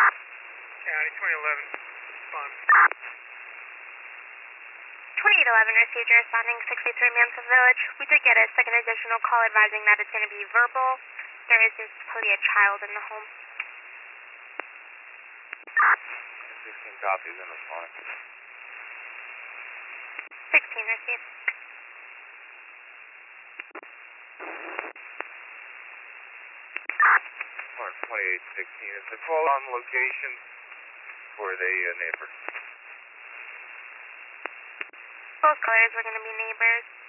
County 2011, respond. 2811 received your responding 63 Mansfield Village. We did get a second additional call advising that it's going to be verbal. There is supposedly a child in the home. 16 copies in response. 16 received. Mark 2816. Is the call on location for the neighbor? Both callers were going to be neighbors.